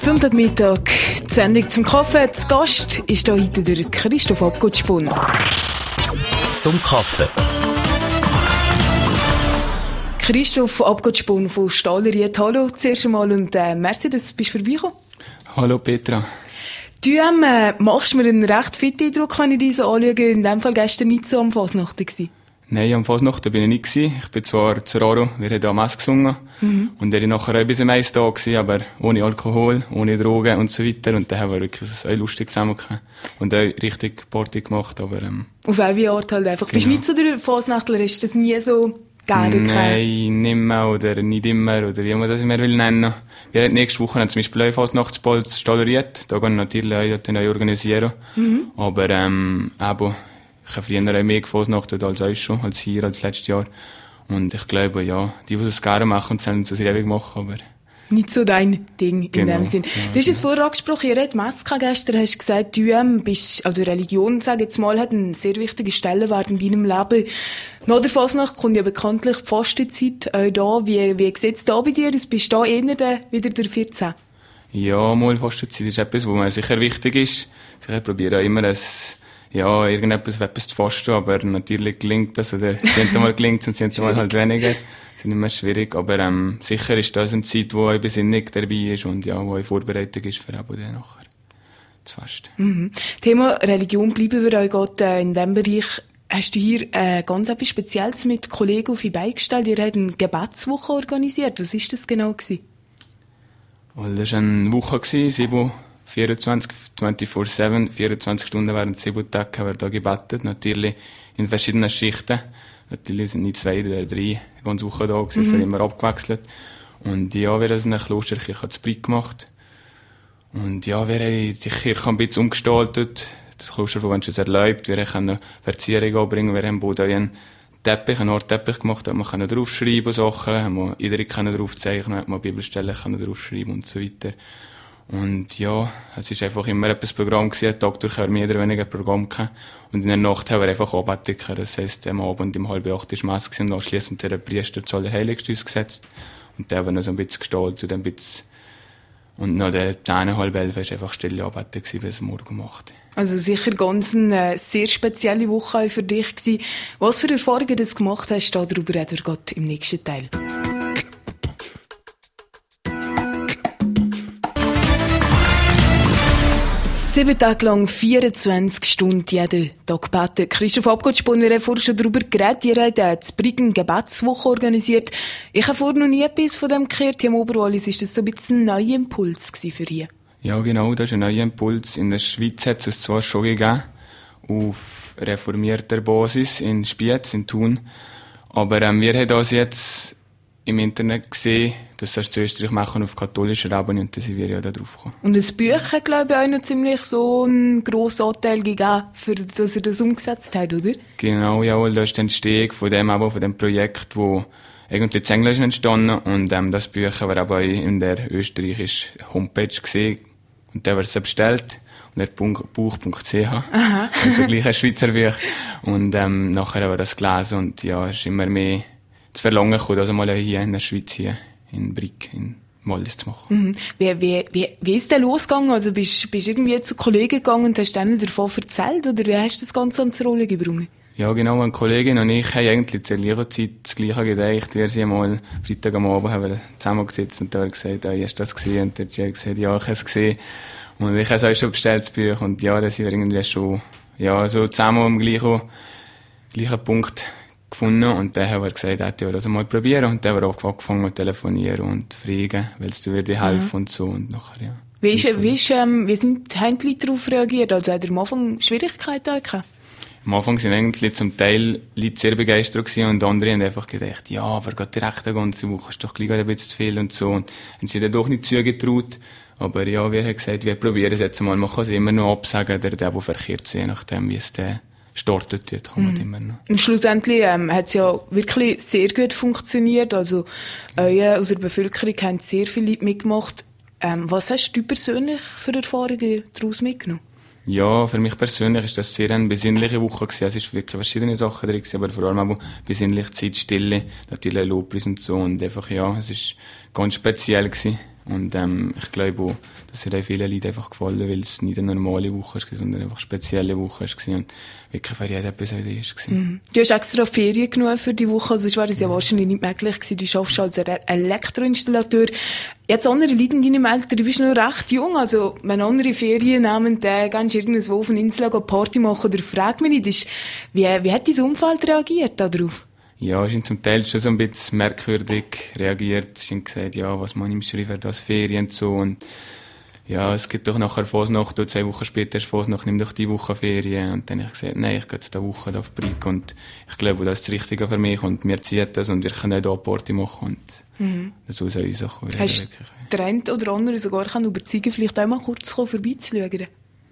Sonntagmittag, die Sendung zum Kaffee. Zu Gast ist hier heute der Christoph Abgott-Spun. Zum Kaffee. Christoph Abgott-Spun von Stahleriet. Hallo zuerst einmal und merci, dass du vorbeigekommen bist. Hallo Petra. Du machst mir einen recht fitten Eindruck, wenn ich dich so anschaue. In dem Fall gestern nicht so am Fasnachten gewesen. Nein, am Fasnachten bin ich nicht gewesen. Ich bin zwar zu Raro, wir haben am Mess gesungen. Und er war nachher auch bis am Eis da gewesen, aber ohne Alkohol, ohne Drogen und so weiter. Und dann haben wir wirklich auch lustig zusammengekommen. Und auch richtig Party gemacht, aber, auf welche Art halt einfach. Genau. Bist du nicht so der Fasnachtler? Ist das nie so gerne? Nein, nicht mehr oder nicht immer oder wie man das immer will nennen. Wir haben nächste Woche zum Beispiel auch Fasnachtsball Stahleriet. Da gehen natürlich auch neu organisieren. Aber, eben, ich habe früher auch mehr gefasnachtet als euch schon, als hier, als letztes Jahr. Und ich glaube, ja, die es gerne machen, sollen es ewig machen, aber nicht so dein Ding in genau, dem Sinn. Ja, du hast es vorher angesprochen, ihr habt Messe gestern, hast gesagt, du bist, also Religion, sage ich jetzt mal, hat einen sehr wichtigen Stellenwert in deinem Leben. Nach der Fasnacht kommt ja bekanntlich die Fastenzeit auch da. Wie sieht es da bei dir aus? Bist du da eher wieder der 14? Ja, mal Fastenzeit ist etwas, was mir sicher wichtig ist. Ich probiere auch immer irgendetwas zu fasten, aber natürlich gelingt das, oder mal gelingt es und mal halt weniger. Das ist nicht mehr schwierig, aber sicher ist das eine Zeit, wo eine Besinnung dabei ist und ja, wo eine Vorbereitung ist für eben dann nachher zu fasten. Thema Religion bleiben wir auch gerade in diesem Bereich. Hast du hier ganz etwas Spezielles mit Kollegen auf die Beine gestellt? Ihr habt eine Gebetswoche organisiert. Was war das genau gewesen? Das war eine Woche, 24/7, 24 Stunden während 7 Tage haben wir da gebetet. Natürlich in verschiedenen Schichten. Natürlich sind nicht 2 oder 3 die ganze Woche da gewesen, es hat immer abgewechselt. Und ja, wir haben in der Klosterkirche zu Brügg gemacht. Und ja, wir haben die Kirche ein bisschen umgestaltet. Das Kloster von uns erlaubt. Wir können Verzierung anbringen. Wir haben Boden einen Teppich, einen Art Teppich gemacht, da man draufschreiben Sachen, haben wir jeder können draufzeichnen, hat man Bibelstellen können draufschreiben und so weiter. Und ja, es ist einfach immer etwas Programm gewesen, einen Tag durch haben wir mehr oder weniger Programm gehabt. Und in der Nacht haben wir einfach Anbetung gehabt. Das heisst, am Abend um 7:30 ist Messe gewesen und anschliessend hat der Priester zu Allerheiligsten uns gesetzt. Und der haben wir noch so ein bisschen gestaltet, ein bisschen. Und nach der 10:30 war einfach stille Anbetung gewesen, bis morgen macht. Also sicher ganz eine sehr spezielle Woche auch für dich gewesen. Was für Erfahrungen du gemacht hast, darüber reden wir gerade im nächsten Teil. 7 Tage lang, 24 Stunden jeden Tag beten. Christoph Abgott-Spun, wir haben vorhin schon darüber geredet. Ihr habt in Brügg eine Gebetswoche organisiert. Ich habe vorher noch nie etwas von dem gehört. Hier im Oberwallis ist das so ein bisschen ein neuer Impuls für ihr. Ja, genau, das ist ein neuer Impuls. In der Schweiz hat es zwar schon gegeben, auf reformierter Basis in Spiez, in Thun. Aber wir haben das jetzt im Internet gesehen, dass das zu Österreich machen auf katholischer Ebene und da sind wir ja da drauf gekommen. Und das Buch hat, glaube ich, auch noch ziemlich so einen grossen Anteil gegeben, für dass ihr das umgesetzt habt, oder? Genau, ja, da ist die Entstehung von dem Projekt, wo eigentlich in Englisch entstanden und das Buch haben wir aber in der österreichischen Homepage gesehen und da wird es bestellt. Und der Buch.ch. Also gleich ein Schweizer Buch. Und nachher haben wir das gelesen und ja, es ist immer mehr zu verlangen gekommen, also mal hier in der Schweiz, hier in Brügg, in Wallis zu machen. Wie ist der losgegangen? Also bist du irgendwie zu Kollegen gegangen und hast denen davon erzählt, oder wie hast du das Ganze ans Rollen gebracht? Ja, genau, eine Kollegin und ich haben eigentlich zur gleichen Zeit das Gleiche gedacht. Wir sind einmal Freitag am Abend haben wir zusammengesetzt und da haben wir gesagt, hast du das gesehen? Und der hat gesagt, ja, ich habe es gesehen. Und ich habe es auch schon bestellt, das Buch. Und ja, da sind wir irgendwie schon, ja, so zusammen am gleichen Punkt gefunden. Und dann haben wir gesagt, ja, das mal probieren. Und dann haben wir auch angefangen zu telefonieren und fragen, weil es dir helfen und so. Und nachher, ja. Wie sind die Leute darauf reagiert? Also hat ihr am Anfang Schwierigkeiten gehabt? Am Anfang sind eigentlich zum Teil Leute sehr begeistert gewesen und andere haben einfach gedacht, ja, aber gerade direkt eine ganze Woche ist doch gleich ein bisschen zu viel und so. Und haben sich dann doch nicht zugetraut. Aber ja, wir haben gesagt, wir probieren es jetzt mal. Man kann es immer noch absagen, der verkehrt ist, je nachdem, wie es der startet, jetzt kann man immer noch. Und schlussendlich hat es ja wirklich sehr gut funktioniert. Also aus der Bevölkerung haben sehr viele Leute mitgemacht. Was hast du persönlich für Erfahrungen daraus mitgenommen? Ja, für mich persönlich ist das sehr eine besinnliche Woche gewesen. Es ist wirklich verschiedene Sachen drin gewesen, aber vor allem auch besinnliche Zeit, Stille, natürlich Lobpreis und so. Und einfach, ja, es ist ganz speziell gewesen. Und ich glaube auch, das hat auch vielen Leuten einfach gefallen, weil es nicht eine normale Woche war, sondern einfach eine spezielle Woche war und wirklich für jeden etwas war. Du hast extra Ferien genommen für die Woche, sonst wäre es ja wahrscheinlich nicht möglich gewesen. Du arbeitest als Elektroinstallateur. Jetzt andere Leute in deinem Alter, du bist noch recht jung, also wenn andere Ferien nehmen, dann gehst du irgendwo auf eine Insel Party machen oder frag mich nicht, wie hat dein Umfeld reagiert darauf? Ja, ich habe zum Teil schon so ein bisschen merkwürdig reagiert. Ich habe gesagt, ja, was man im Schreiben für das Ferien und so. Und ja, es gibt doch nachher Fasnacht, 2 Wochen später ist Fasnacht, nimm doch die Woche Ferien. Und dann habe ich gesagt, nein, ich gehe jetzt diese Woche auf Brig und ich glaube, das ist das Richtige für mich und mir zieht das und wir können auch hier eine Party machen und so soll ich auch werden. Hast du den einen oder anderen sogar überzeugen, vielleicht auch mal kurz vorbeizuschauen?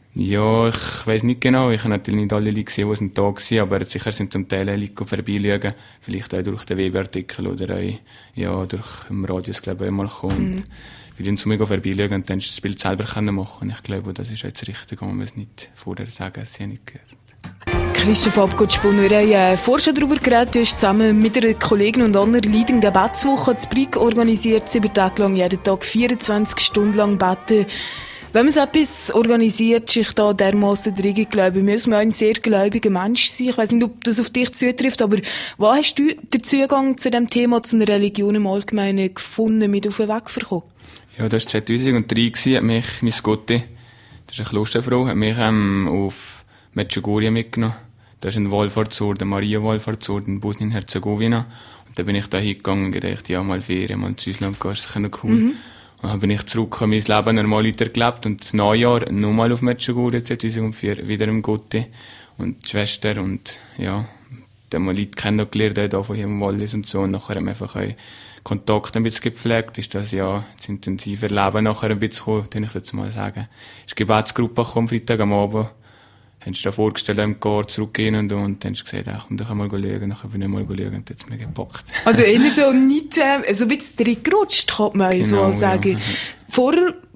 Ja, ich weiss nicht genau. Ich habe natürlich nicht alle Leute gesehen, die da waren, aber sicher sind zum Teil Leute vorbeischauen. Vielleicht auch durch den Webartikel oder auch, ja, durch den Radius, glaube ich, einmal kommen. Und wir dann zu mir vorbeischauen und dann das Spiel selber machen. Und ich glaube, das ist jetzt richtig, wenn wir es nicht vorher sagen, es ist nicht gehört. Christoph Abgott-Spun, wir haben vorher schon darüber geredet, du hast zusammen mit einer Kollegin und anderen Leuten eine Gebetswoche zu Brig organisiert, 7 Tage lang, jeden Tag 24 Stunden lang beten. Wenn man so etwas organisiert, sich da dermassen drin glaube ich, muss man auch ein sehr gläubiger Mensch sein. Ich weiss nicht, ob das auf dich zutrifft, aber wo hast du den Zugang zu dem Thema, zu einer Religion im Allgemeinen gefunden, mit auf den Weg verkommen? Ja, das war 2003, hat mich mein Gotti, das ist eine Klosterfrau, hat mich auf Medjugorje mitgenommen. Das ist ein Wallfahrtsort, ein Maria-Wallfahrtsort in Bosnien-Herzegowina. Und da bin ich da hingegangen und gedacht, ja, mal Ferien, mal zu Island gehen, das ist cool. Und dann bin ich zurück in mein Leben normal weitergelebt und das Neujahr nochmal auf Medjugorje 2004 wieder im Gotti und die Schwester und ja, dann haben wir Leute kennengelernt, auch von hier im Wallis und so und nachher haben wir einfach auch Kontakt ein bisschen gepflegt, ist das ja das intensive Leben nachher ein bisschen gekommen, kann ich dazu mal sagen. Ist die Gebetsgruppe gekommen, Freitag am Abend, haben sie da vorgestellt, im Gar zurückgehen und dann hast du gesagt, ach, komm doch einmal schauen, nachher bin ich mal schauen und jetzt mir gepackt. Also eher so nicht, so ein bisschen reingerutscht, kann man so sagen. Ja. Vor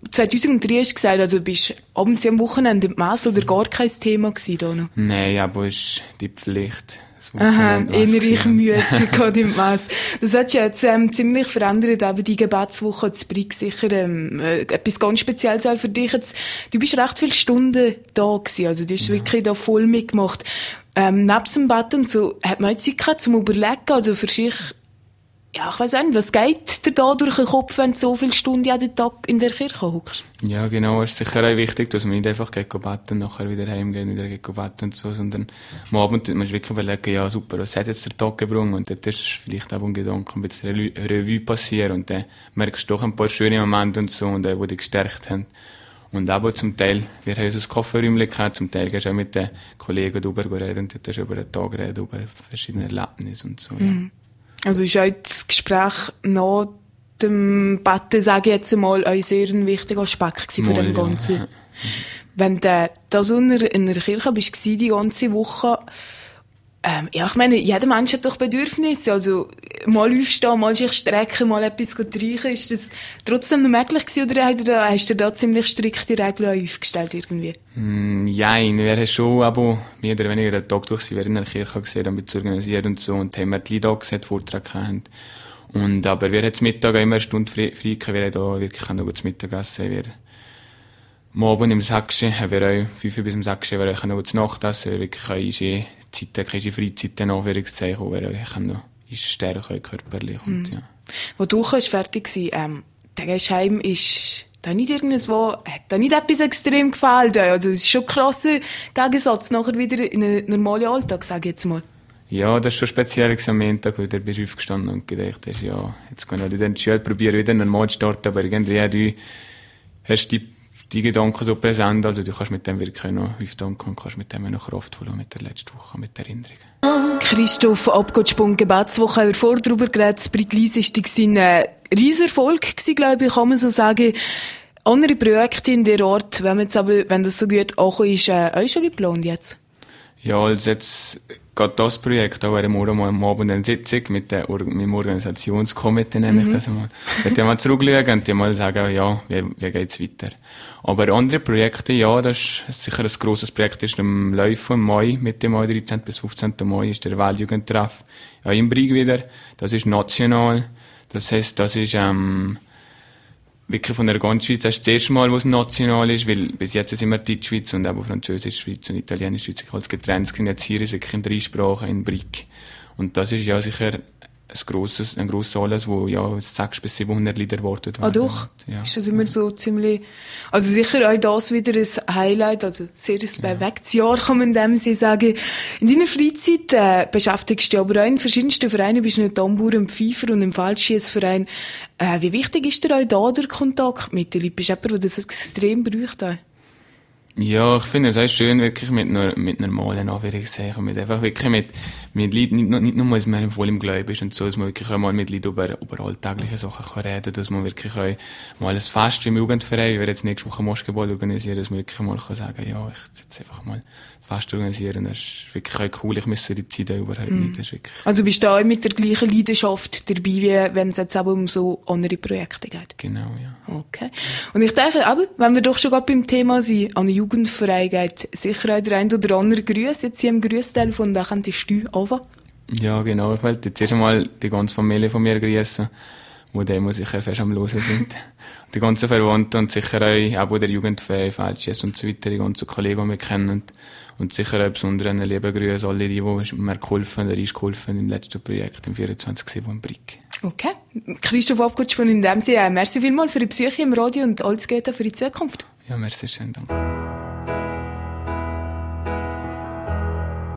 2003 hast du gesagt, also bist du abends am Wochenende im Mess oder gar kein Thema gewesen da noch? Nein, aber es ist die Pflicht. Aha, innerlich müssig im Mess. Das hat sich jetzt ziemlich verändert, aber die Gebetswoche zu Brig sicher etwas ganz Spezielles auch für dich. Jetzt, du bist recht viele Stunden da gewesen, also du hast wirklich da voll mitgemacht. Nebst dem Bett so, hat man Zeit gehabt zum Überlegen, also für sich, ja, ich weiss nicht, was geht dir da durch den Kopf, wenn du so viele Stunden jeden Tag in der Kirche hockst? Ja, genau, es ist sicher auch wichtig, dass man nicht einfach beten und nachher wieder heimgehen, wieder beten und so, sondern am Abend muss man wirklich überlegen, ja, super, was hat jetzt der Tag gebrungen? Und dort ist vielleicht auch ein Gedanke, ein bisschen Revue passieren und dann merkst du doch ein paar schöne Momente und so, und die dich gestärkt haben. Und aber zum Teil, wir haben unser Kaffeeräumchen gehabt, zum Teil gehst du auch mit den Kollegen darüber reden und dort hast du über den Tag reden, über verschiedene Erlebnisse und so, ja. Also ist auch das Gespräch nach dem Betten, sage ich jetzt einmal, ein sehr wichtiger Aspekt von dem Ganzen. Ja. Wenn du da so in einer Kirche bist, die ganze Woche, ja, ich meine, jeder Mensch hat doch Bedürfnisse, also mal aufstehen, mal sich strecken, mal etwas trinken, ist das trotzdem noch möglich gewesen, oder hast du da ziemlich strikte Regeln aufgestellt irgendwie? Nein, wir haben schon aber mehr oder weniger den Tag durch, sie werden in der Kirche gesehen, ein bisschen organisiert und so, und haben wir die Leute gesehen, Vortrag haben. Und, aber wir haben zum Mittag immer eine Stunde frei gehabt, wir haben da wirklich noch zu Mittag essen, wir am Abend im Säckchen haben wir auch 5 bis 6 wir auch noch zu Nacht essen, wirklich auch unsere Zeiten, unsere Freizeiten in Anführungszeichen, wo wir auch noch stärker körperlich und, ja. Wo du fertig warst, der gehst heim, ist da nicht irgendwo, hat da nicht etwas extrem gefällt? Also, es ist schon ein krasser Gegensatz nachher wieder in einen normalen Alltag, sag ich jetzt mal. Ja, das ist schon speziell am Montag, weil du bist aufgestanden und gedacht hast, ja, jetzt kann ich in die Schule probieren, wieder normal zu starten, aber irgendwie, du hast die Gedanken so präsent, also du kannst mit dem wirklich noch auftanken und kannst mit dem noch kraftvoll und mit der letzten Woche, mit der Erinnerungen. Christoph Abgott-Spun, Gebetswoche, haben wir vorher darüber geredet, Brig-Lies ist ein Riesenerfolg gewesen, glaube ich, kann man so sagen. Andere Projekte in der Art, wenn das so gut auch ist, auch schon geplant jetzt? Ja, also jetzt geht das Projekt, auch morgen mal am Abend eine Sitzung mit dem Organisationskomitee, nenne ich das einmal. Wenn die mal zurückschauen und die mal sagen, ja, wie geht's weiter. Aber andere Projekte, ja, das ist sicher ein grosses Projekt, ist im Laufen im Mai, Mitte Mai, 13. bis 15. Mai, ist der Weltjugendtreff, ja, in Brig wieder. Das ist national. Das heisst, das ist, wirklich von der ganzen Schweiz, das ist das erste Mal, wo es national ist, weil bis jetzt sind wir Deutschschweiz und auch Französisch-Schweiz und Italienisch-Schweiz als getrennt sind. Jetzt hier ist wirklich in 3 Sprachen, in Brick. Und das ist ja sicher ein grosser Anlass, wo ja 600 bis 700 Lieder erwartet werden. Ah, doch? Ja. Ist das immer so ziemlich, also sicher auch das wieder ein Highlight, also sehr ein bewegtes Jahr, kann man dem sagen. In deiner Freizeit beschäftigst du dich aber auch in verschiedensten Vereinen, bist du nicht Tambour, im Pfeifer und im Feldschießverein. Wie wichtig ist dir auch da der Kontakt mit den Leuten? Bist du jemand, der das extrem braucht? Ja, ich finde es auch schön, wirklich mit normalen Anführungszeichen, mit einfach wirklich mit Leuten, nicht nur, dass man voll im Glauben ist und so, dass man wirklich auch mal mit Leuten über alltägliche Sachen kann reden, dass man wirklich auch mal ein Fest im Jugendverein, wir jetzt nächste Woche Moschgeball organisieren, dass man wirklich mal kann sagen, ja, ich will jetzt einfach mal ein Fest organisieren, das ist wirklich auch cool, ich misse die Zeit auch überhaupt nicht, das ist wirklich. Also bist du auch mit der gleichen Leidenschaft dabei, wie wenn es jetzt eben um so andere Projekte geht? Genau, ja. Okay. Und ich denke, aber, wenn wir doch schon gerade beim Thema sind, an den Jugendverein geht sicher auch der ein oder andere Grüß. Jetzt hier im Grüßteil von da könntest du anfangen. Ja, genau. Ich wollte jetzt erst einmal die ganze Familie von mir grüßen, die dem sicher fest am Hören sind. Die ganzen Verwandten und sicher auch der Jugendverein, Feldschieß und so weiter, die ganzen Kollegen, die wir kennen. Und sicher auch besonders einen lieben Grüß alle die mir geholfen im letzten Projekt, im 24/7 in Brick. Okay. Christoph Abgutsch von in dem Sinne, merci vielmals für die Besuche im Radio und alles Gute für die Zukunft. Ja, merci, schön, danke.